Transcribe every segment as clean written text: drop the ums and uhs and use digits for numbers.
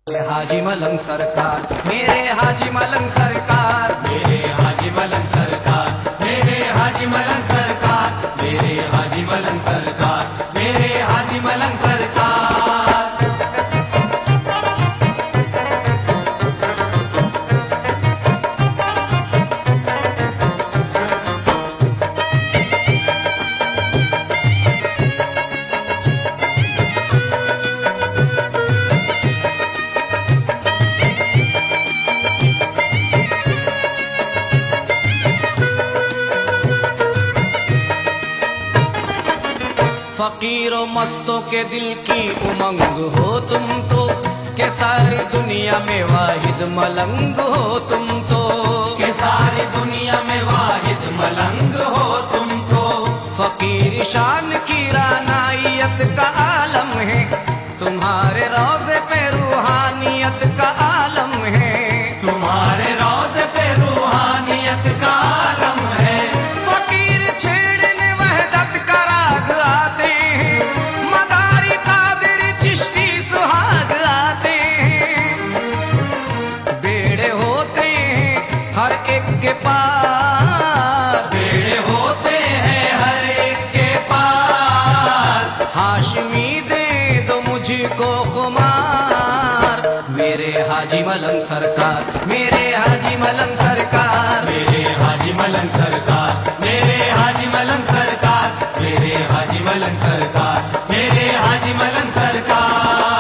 हाजी मलंग सरकार, मेरे हाजी मलंग सरकार, मेरे हाजी मलंग सरकार, मेरे हाजी मलंग सरकार, मेरे हाजी मलंग सरकार, मेरे हाजी मलंग सरकार। फकीरों मस्तों के दिल की उमंग हो तुम तो, के सारी दुनिया में वाहिद मलंग हो तुम तो, के सारी दुनिया में वाहिद मलंग हो तुम तो। फकीर शान की रानायत का आलम है, तुम्हारे रोज़े पे रूहानियत का आलम है, तुम्हारे रोज़े पे रूहानियत का आलम है। फकीर छेड़ने वहदत का राग आते हैं, मदारी कादिर चिश्ती सुहाग आते हैं, बेड़े होते हैं हर एक के पार, बेड़े होते हैं हर एक के पार। हाशमी दे दो मुझको खुमार, मेरे हाजी मलंग सरकार, मेरे हाजी मलंग सरकार, मेरे हाजी मलंग सरकार, मेरे हाजी मलंग सरकार, मेरे हाजी मलंग सरकार, मेरे हाजी मलंग सरकार।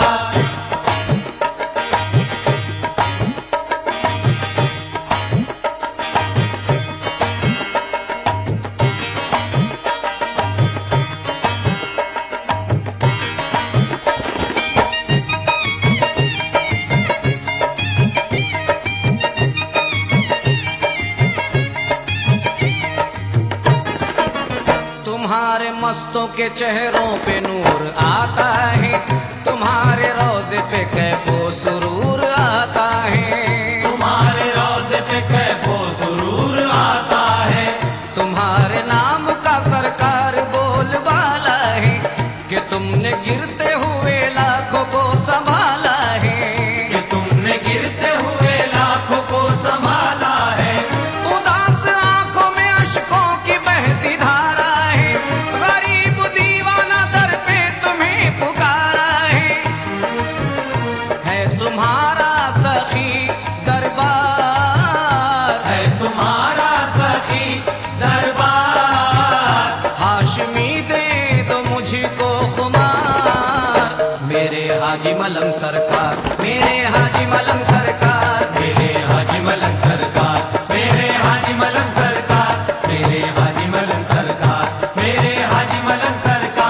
तुम्हारे मस्तों के चेहरों पे नूर आता है, तुम्हारे रोज़े पे कैफो सुरूर आता है, तुम्हारे रोज़े पे कैफो सुरूर आता है। तुम्हारे नाम का सरकार बोलबाला है, कि तुमने गिरते हुए लाखों को संभाला है, कि तुमने गिरते हुए लाखों को संभाला है। उदास आंखों में अश्कों की बहती धारा है, गरीब दीवाना दर पे तुम्हें पुकारा है तुम्हारा सखी दरबार, है तुम्हारा सखी दरबार। हाशमी दे दो मुझको खुमार, मेरे हाजी मलंग सरकार, मेरे हाजी मलंग सरकार, मेरे हाजी मलंग सरकार, मेरे हाजी मलंग सरकार, मेरे हाजी मलंग सरकार, मेरे हाजी मलंग सरकार।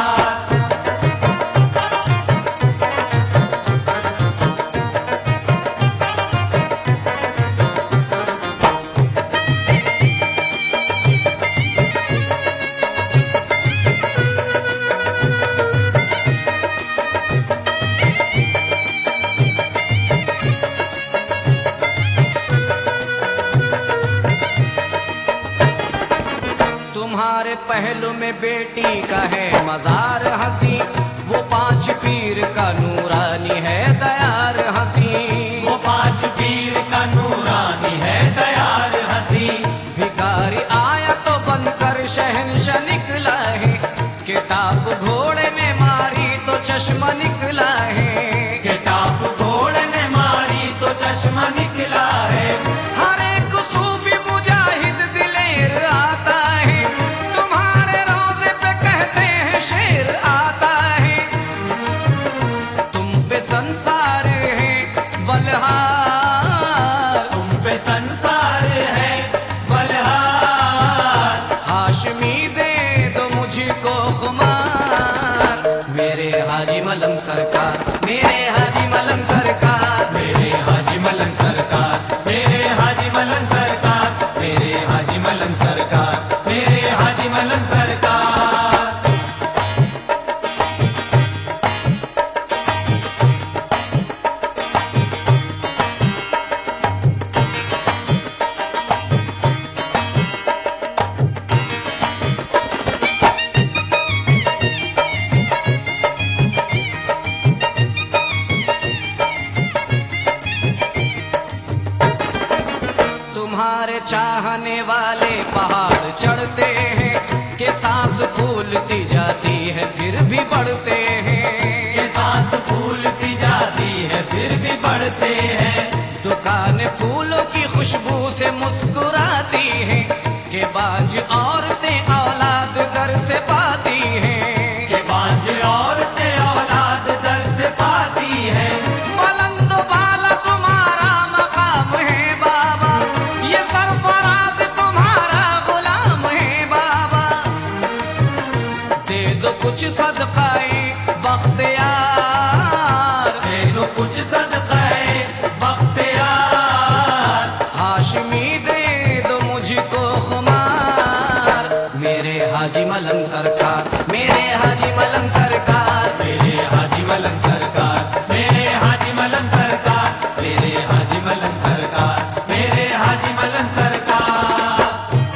तुम्हारे पहलू में बेटी का है मजार हंसी, वो पांच पीर का नूरानी है दयार हंसी, वो पांच पीर का नूरानी है दयार हंसी। भिखारी आया तो बनकर शहंशाह निकला है, किताब घोड़े ने मारी तो चश्मा निकला है, किताब घोड़े ने मारी तो चश्मा निकला है। हर एक सूफी मुजाहिद दिलेर आता है, तुम्हारे रोज़े पे कहते हैं शेर आता है, तुम पे संसार है बलहार, तुम पे संसार है बलहार। हाशमी दे दो मुझको खुमार, मेरे हाजी मलंग सरकार, मेरे हाजी मलंग सरकार, मेरे हाजी मलंग सरकार, मेरे हाजी मलंग सरकार, मेरे हाजी मलंग सरकार, मेरे हाजी मलंग सरकार। तुम्हारे चाहने वाले पहाड़ चढ़ते हैं कि सांस फूलती जाती है फिर भी बढ़ते हैं, के सांस फूलती जाती है फिर भी बढ़ते हैं। दुकान फूलों की खुशबू से मुस्कुराती हैं कि बाज औरतें औलाद घर से पाती हैं, के बांझ औरतें औलाद दर से पाती है। बुलंद बाला तुम्हारा मकाम है बाबा, ये सरफराज तुम्हारा गुलाम है बाबा। दे दो कुछ सदकाए बख्तियार, दे दो कुछ सदक़े बख्तियार, हाशमी दे दो मुझको खुमार। मेरे हाजी मलंग सरकार, मेरे हाजी मलंग सरकार, मेरे हाजी मलंग सरकार, मेरे हाजी मलंग सरकार, मेरे हाजी मलंग सरकार, मेरे हाजी मलंग सरकार।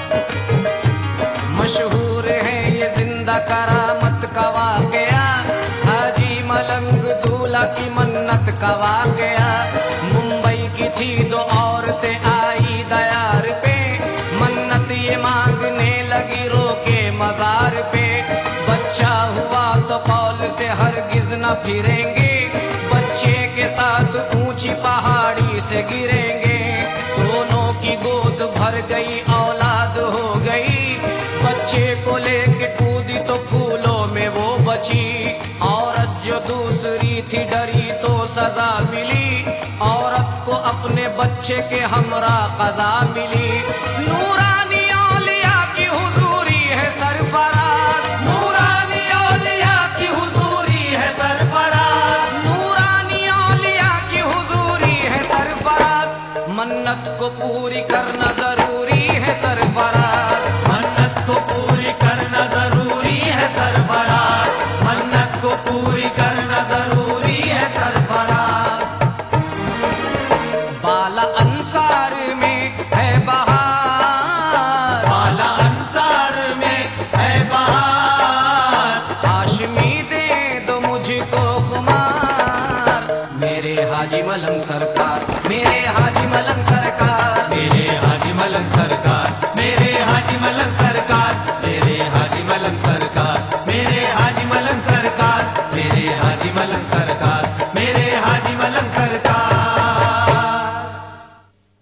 मशहूर है ये जिंदा करामत का वाकया, हाजी मलंग दूल्हा की मन्नत का वाकया। मुंबई की थी दो औरतें आई दयार पे, मन्नत ये मांगने लगी रोके मजार पे। बच्चा हुआ तो कौल से हरगिज न फिरेंगे, बच्चे के साथ ऊंची पहाड़ी से गिरेंगे। दोनों की गोद भर गई औलाद हो गई, बच्चे को लेके कूदी तो फूलों में वो बची। औरत जो दूसरी थी डरी तो सजा मिली, औरत को अपने बच्चे के हमरा कजा मिली। नूरानी औलिया की हुजूरी है सरफराज, नूरानी औलिया की हुजूरी है सरफराज, नूरानी औलिया की हुजूरी है सरफराज। मन्नत को पूरी करना जरूरी है सरफराज, मन्नत को पूरी करना जरूरी है सरफराज, मन्नत को पूरी करना जरूरी है सरफराज। बाला अंसार में है बहार, बाला अंसार में है बहार, हाशमी दे दो मुझको खुमार। मेरे हाजी मलंग सरकार,